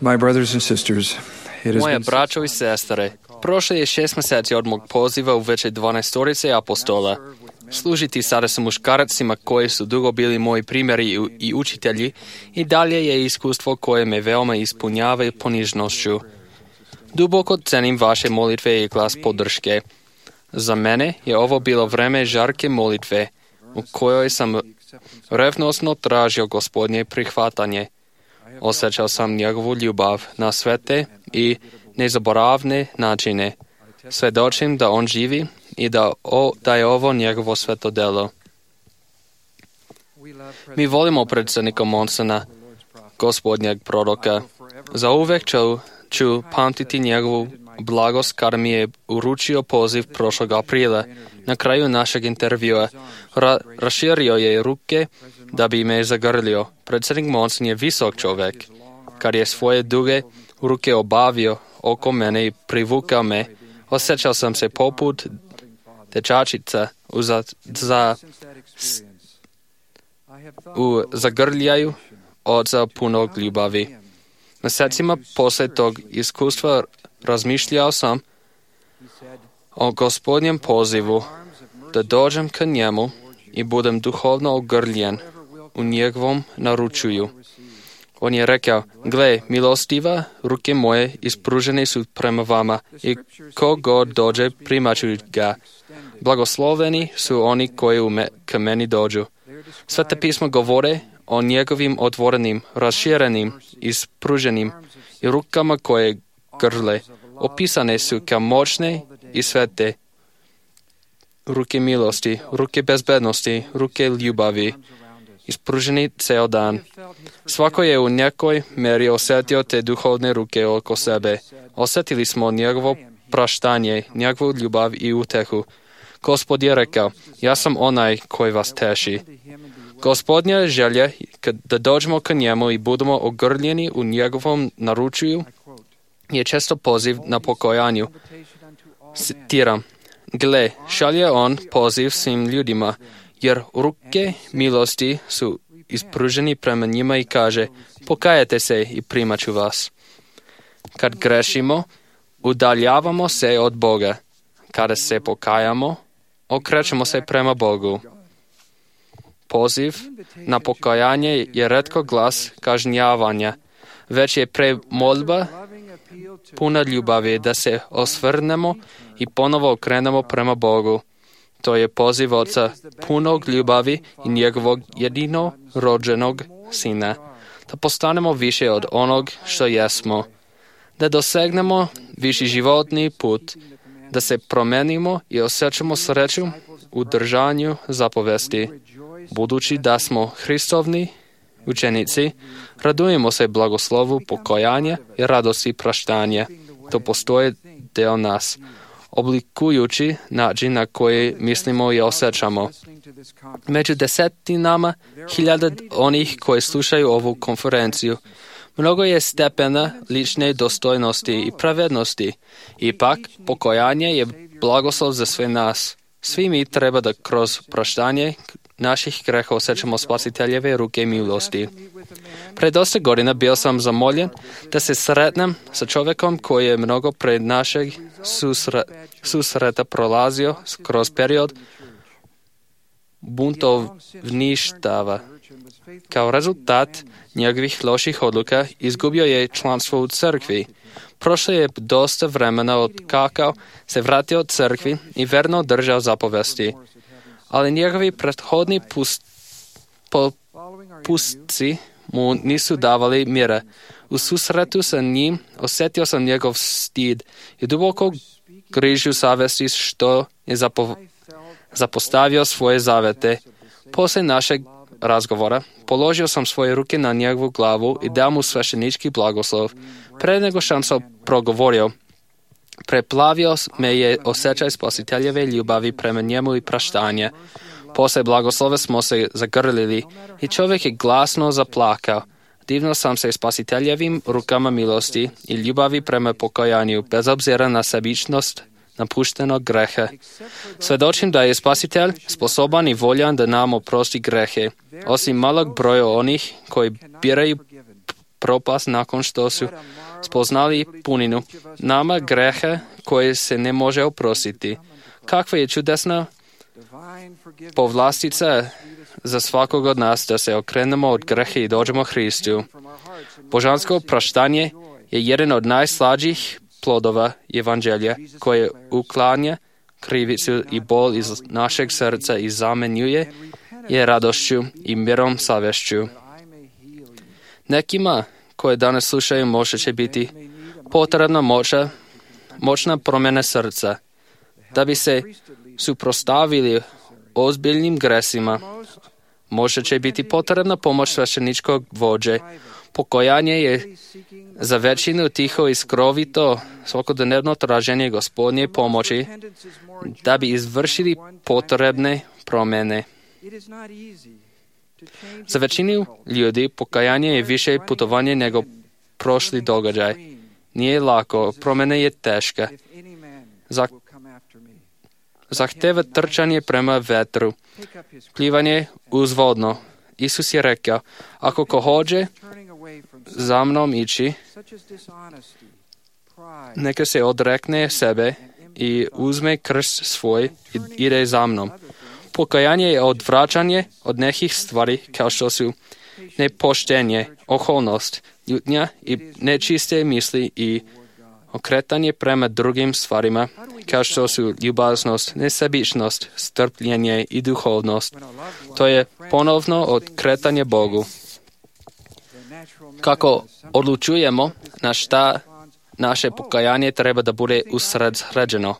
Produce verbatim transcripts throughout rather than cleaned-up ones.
My brothers and sisters, it has Moje been braćo i sestre, prošlo je šest mjeseci od mog poziva u veće dvanaestorice apostola. Služiti sada sa muškarcima koji su dugo bili moji primjeri i učitelji i dalje je iskustvo koje me veoma ispunjava ponižnošću. Duboko cenim vaše molitve i glas podrške. Za mene je ovo bilo vreme žarke molitve, u kojoj sam revnosno tražio Gospodnje prihvatanje. Osjećao sam njegovu ljubav na svete i nezaboravne načine. Svedočim da on živi i da, o, da je ovo njegovo sveto delo. Mi volimo predsjednika Monsona, Gospodnjeg proroka. Za uvek ću, ću pamtiti njegovu blagost kada mi je uručio poziv prošlog aprila. Na kraju našeg intervjua ra, raširio je ruke da bi me zagrlio. Predsjednik Monson je visok čovjek. Kad je svoje duge ruke obavio oko mene i privukao me, osjećao sam se poput dečačica u, za, za, u zagrljaju oca punog ljubavi. Mjesecima poslije tog iskustva razmišljao sam o Gospodnjem pozivu da dođem ka njemu i budem duhovno ogrljen u njegovom naručuju. On je rekao, gle, milostiva, ruke moje ispružene su prema vama i ko god dođe primat ću ga. Blagosloveni su oni koji u me, ka meni dođu. Svete pismo govore o njegovim otvorenim, raširenim, ispruženim i rukama koje grle. Opisane su kao moćne i svete. Ruke milosti, ruke bezbednosti, ruke ljubavi, ispruženi ceo dan. Svako je u nekoj meri osjetio te duhovne ruke oko sebe. Osjetili smo njegovo praštanje, njegovu ljubav i utehu. Gospod je rekao, ja sam onaj koji vas teši. Gospodnja želja da dođemo ka njemu i budemo ogrljeni u njegovom naručuju je često poziv na pokojanju. Citiram, gle, šalje on poziv svim ljudima, jer ruke milosti su ispruženi prema njima i kaže, pokajete se i primat ću vas. Kad grešimo, udaljavamo se od Boga. Kada se pokajamo, okrećemo se prema Bogu. Poziv na pokajanje je retko glas kažnjavanja, već je pre molba puna ljubavi da se osvrnemo i ponovo okrenemo prema Bogu. To je poziv Oca punog ljubavi i njegovog jedino rođenog Sina. Da postanemo više od onog što jesmo. Da dosegnemo viši životni put. Da se promenimo i osjećamo sreću u držanju zapovesti. Budući da smo Hristovni učenici, radujemo se blagoslovu pokajanja i radosti praštanja. To postoje deo nas, oblikujući način na koji mislimo i osjećamo. Među desetinama hiljada onih koji slušaju ovu konferenciju, mnogo je stepena lične dostojnosti i pravednosti. Ipak, pokajanje je blagoslov za sve nas. Svi mi treba da kroz praštanje naših greha osjećamo spasiteljeve ruke milosti. Pred dosta godina bio sam zamoljen da se sretnem sa čovjekom koji je mnogo pred našeg susre, susreta prolazio kroz period buntovništava. Kao rezultat njegovih loših odluka izgubio je članstvo u crkvi. Prošlo je dosta vremena od kakao se vratio od crkvi i verno držao zapovesti. Ali njegovi prethodni pust, po, pustci mu nisu davali mira. U susretu sa njim osjetio sam njegov stid i duboko grižu savesti što je zapo, zapostavio svoje zavete. Poslije našeg razgovora položio sam svoje ruke na njegovu glavu i dao mu sveštenički blagoslov. Pre nego što sam progovorio, preplavio me je osjećaj spasiteljeve ljubavi prema njemu i praštanja. Poslije blagoslova smo se zagrlili i čovjek je glasno zaplakao. Divno sam se spasiteljevim rukama milosti i ljubavi prema pokajanju, bez obzira na sebičnost napuštenog greha. Svedočim da je spasitelj sposoban i voljan da nam oprosti grehe. Osim malog broja onih koji biraju propast nakon što su spoznali puninu nama greha koje se ne može oprostiti. Kakva je čudesna povlastica za svakog od nas da se okrenemo od greha i dođemo Hristu. Božansko praštanje je jedan od najslađih plodova evanđelja koje uklanja krivicu i bol iz našeg srca i zamenjuje je radošću i mirom savješću. Nekima koje danas slušaju možda će biti potrebna moća, moćna promjena srca da bi se suprotstavili ozbiljnim gresima. Možda će biti potrebna pomoć svešteničkog vođe. Pokajanje je za većinu tiho i skrovito svakodnevno traženje Gospodnje pomoći da bi izvršili potrebne promjene. Za većinu ljudi pokajanje je više putovanje nego prošli događaj. Nije lako, promjena je teška. Zahteva trčanje prema vetru, plivanje uzvodno. Isus je rekao, ako ko hoće za mnom ići, neka se odrekne sebe i uzme krst svoj i ide za mnom. Pokajanje je odvraćanje od nekih stvari kao što su nepoštenje, oholnost, ljutnja i nečiste misli i okretanje prema drugim stvarima kao što su ljubaznost, nesebičnost, strpljenje i duhovnost. To je ponovno okretanje Bogu. Kako odlučujemo na šta naše pokajanje treba da bude usređeno?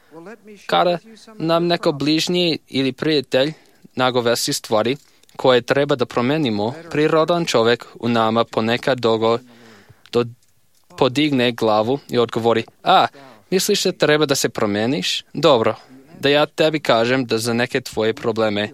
Kada nam neko bližnji ili prijatelj nagovesti stvari koje treba da promenimo, prirodan čovjek u nama ponekad dogo do, podigne glavu i odgovori, a, misliš da treba da se promeniš? Dobro, da ja tebi kažem da za neke tvoje probleme.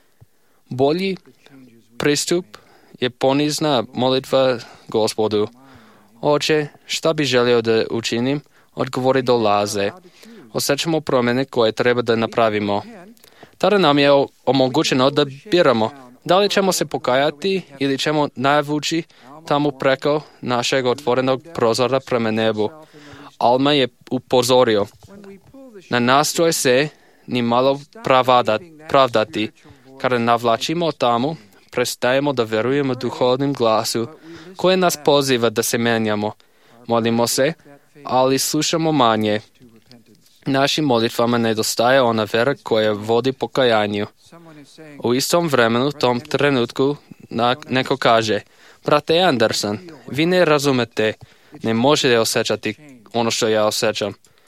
Bolji pristup je ponizna molitva Gospodu. Oče, šta bi želio da učinim? Odgovori dolaze. Osjećamo promjene koje treba da napravimo. Tada nam je omogućeno da biramo da li ćemo se pokajati ili ćemo navući tamo preko našeg otvorenog prozora prema nebu. Alma je upozorio. Ne nastroj se ni malo pravdati. Kada navlačimo tamo, prestajemo da verujemo duhovnim glasu koji nas poziva da se menjamo. Molimo se, ali slušamo manje. Našim molitvama nedostaje ona vera koja vodi pokajanju. U istom vremenu, tom trenutku, neko kaže, brate Anderson, vi ne razumete, ne možete osjećati ono što ja osjećam.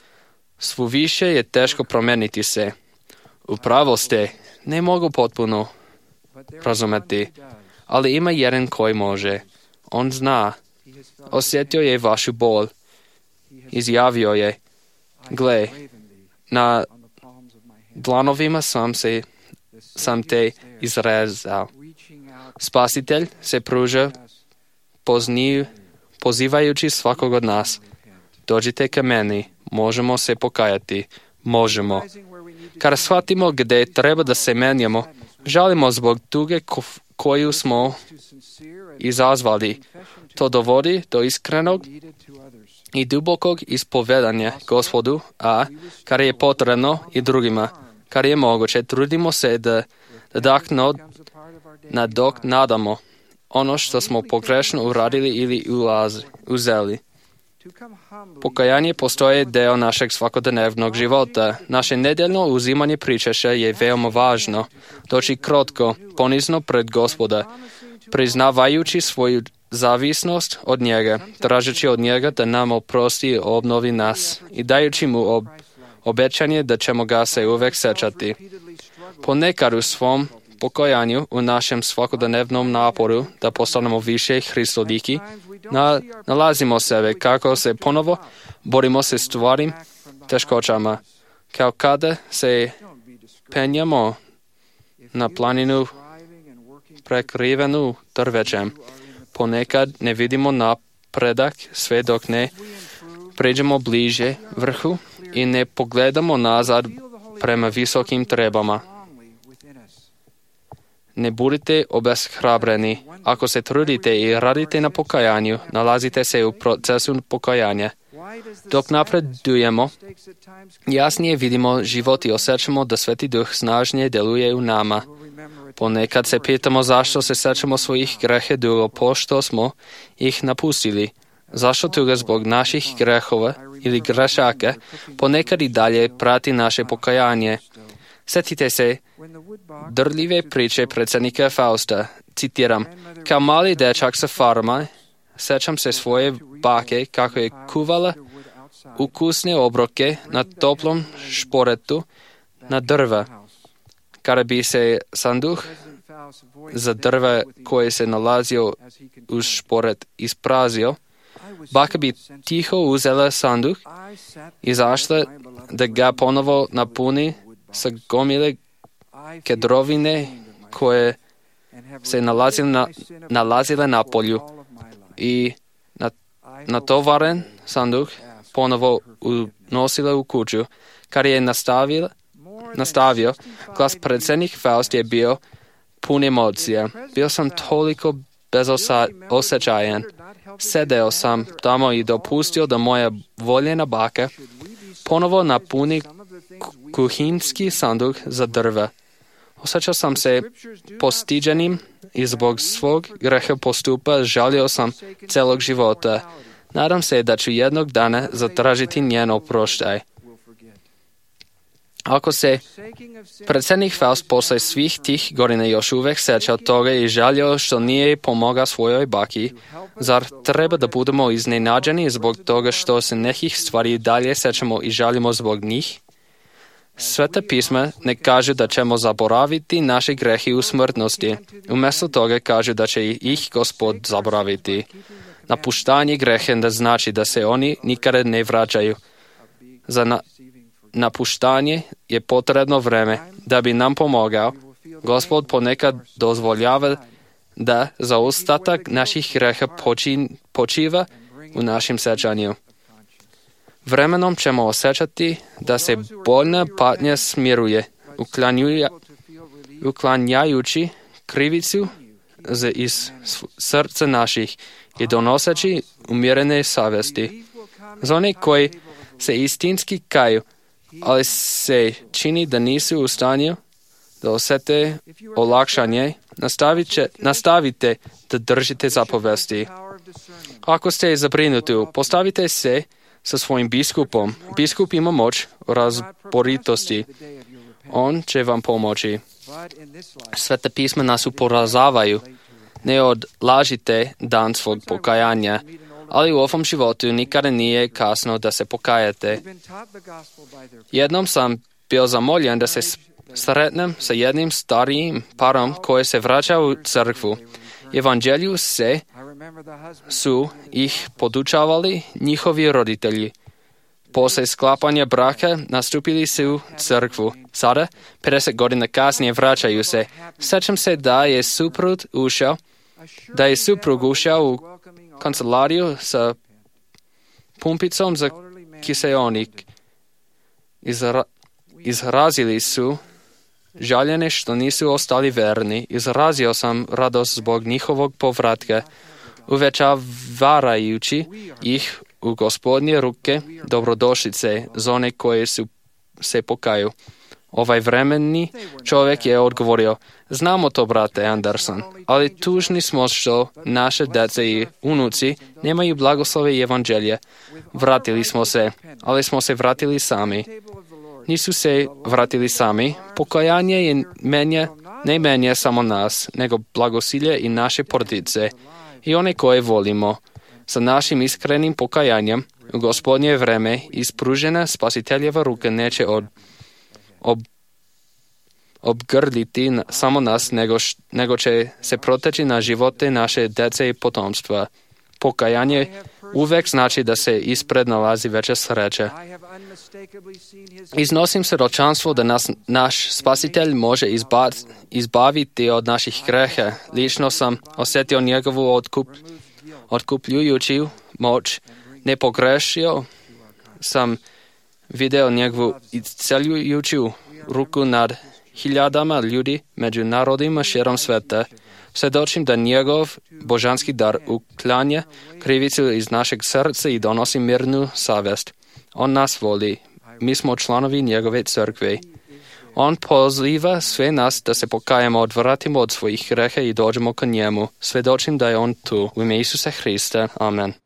Svu više je teško promeniti se. Upravo ste, ne mogu potpuno razumeti, ali ima jedan koji može. On zna. Osjetio je vašu bol. Izjavio je, gle, na dlanovima sam, se, sam te izrezao. Spasitelj se pruža pozni, pozivajući svakog od nas. Dođite ka meni, možemo se pokajati, možemo. Kada shvatimo gdje treba da se menjamo, žalimo zbog tuge koju smo izazvali. To dovodi do iskrenog i dubokog ispovedanja Gospodu, a kada je potrebno i drugima, kada je moguće, trudimo se da, da dakno nadok nadamo ono što smo pogrešno uradili ili ulazi, uzeli. Pokajanje postoje deo našeg svakodnevnog života. Naše nedeljno uzimanje pričaša je veoma važno. Doći krotko, ponizno pred Gospoda, priznavajući svoju zavisnost od njega, tražeći od njega da nam oprosti i obnovi nas i dajući mu ob, obećanje da ćemo ga se uvek sećati. Ponekad u svom pokajanju, u našem svakodnevnom naporu da postanemo više Hristoliki, na, nalazimo sebe kako se ponovo borimo se stvarim teškoćama, kao kada se penjamo na planinu prekrivenu drvećem. Ponekad ne vidimo napredak sve dok ne pređemo bliže vrhu i ne pogledamo nazad prema visokim trebama. Ne budite obeshrabreni. Ako se trudite i radite na pokajanju, nalazite se u procesu pokajanja. Dok napredujemo, jasnije vidimo život i osjećamo da Sveti Duh snažnije deluje u nama. Ponekad se pitamo zašto se sećamo svojih grehe dugo pošto smo ih napustili. Zašto tuga zbog naših grehova ili grešaka ponekad i dalje prati naše pokajanje. Sjetite se drljive priče predsjednika Fausta. Citiram, kao mali dečak sa farma, sećam se svoje bake kako je kuvala ukusne obroke na toplom šporetu na drva. Kada bi se sanduh za drva koji se nalazio uz šporet isprazio, baka bi tiho uzela sanduh, izašla da ga ponovo napuni sa gomile kedrovine koje se nalazile na, nalazile na polju i na, natovaren sanduh ponovo unosila u kuću. Kad je nastavila, nastavio, glas predsjednik Faust je bio pun emocija. Bio sam toliko bezosjećajan. Sedeo sam tamo i dopustio da moja voljena baka ponovo napuni kuhinski sanduh za drva. Osjećao sam se postiđenim i zbog svog greha postupa žalio sam celog života. Nadam se da ću jednog dana zatražiti njen oproštaj. Ako se predsjednik Faust posle svih tih godina još uvijek seća toga i žalio što nije pomogao svojoj baki, zar treba da budemo iznenađeni zbog toga što se nekih stvari dalje sećamo i žalimo zbog njih? Sveta pisma ne kažu da ćemo zaboraviti naše grehe u smrtnosti. Umjesto toga kažu da će ih Gospod zaboraviti. Napuštanje grehe ne znači da se oni nikada ne vraćaju. Za na, napuštanje je potrebno vreme. Da bi nam pomogao, Gospod ponekad dozvoljava da za ostatak naših greha počin, počiva u našem sećanju. Vremenom ćemo osjećati da se bolna patnja smiruje, uklanjajući krivicu iz srca naših i donoseći umjerene savjesti. Za one koji se istinski kaju, ali se čini da nisu u stanju da osjete olakšanje, nastavite, nastavite da držite zapovesti. Ako ste zabrinuti, postavite se sa svojim biskupom. Biskup ima moć razboritosti. On će vam pomoći. Sveta pisma nas upozoravaju. Ne odlažite dan svog pokajanja, ali u ovom životu nikada nije kasno da se pokajete. Jednom sam bio zamoljen da se sretnem sa jednim starijim parom koji se vraća u crkvu. Evanđelju se su ih podučavali njihovi roditelji. Posle sklapanja braka nastupili su u crkvu. Sada, pedeset godina kasnije, vraćaju se. Sećam se da je suprug ušao, da je suprug ušao u kancelariju sa pumpicom za kiseonik. Izra, izrazili su žaljene što nisu ostali verni. Izrazio sam radost zbog njihovog povratka, uvećavarajući ih u Gospodnje ruke dobrodošlice za one koje su se pokaju. Ovaj vremeni čovjek je odgovorio, znamo to, brate Anderson, ali tužni smo što naše dece i unuci nemaju blagoslove i evanđelje. Vratili smo se, ali smo se vratili sami. Nisu se vratili sami. Pokajanje je menja, ne menja samo nas, nego blagosilje i naše porodice i one koje volimo. Sa našim iskrenim pokajanjem u Gospodnje vreme ispružena spasiteljeva ruka neće od, ob, obgrliti na, samo nas, nego, š, nego će se proteći na živote naše dece i potomstva. Pokajanje uvek znači da se ispred nalazi veća sreća. Iznosim svjedočanstvo da nas naš spasitelj može izba, izbaviti od naših greha. Lično sam osjetio njegovu otkup, otkupljujuću moć. Ne pogrešio sam video njegovu isceljujuću ruku nad hiljadama ljudi među narodima širom sveta, svjedočim da njegov božanski dar uklanja krivicu iz našeg srca i donosi mirnu savjest. On nas voli. Mi smo članovi njegove crkve. On poziva sve nas da se pokajemo, odvratimo od svojih greha i dođemo k njemu. Svjedočim da je on tu. U ime Isusa Hrista. Amen.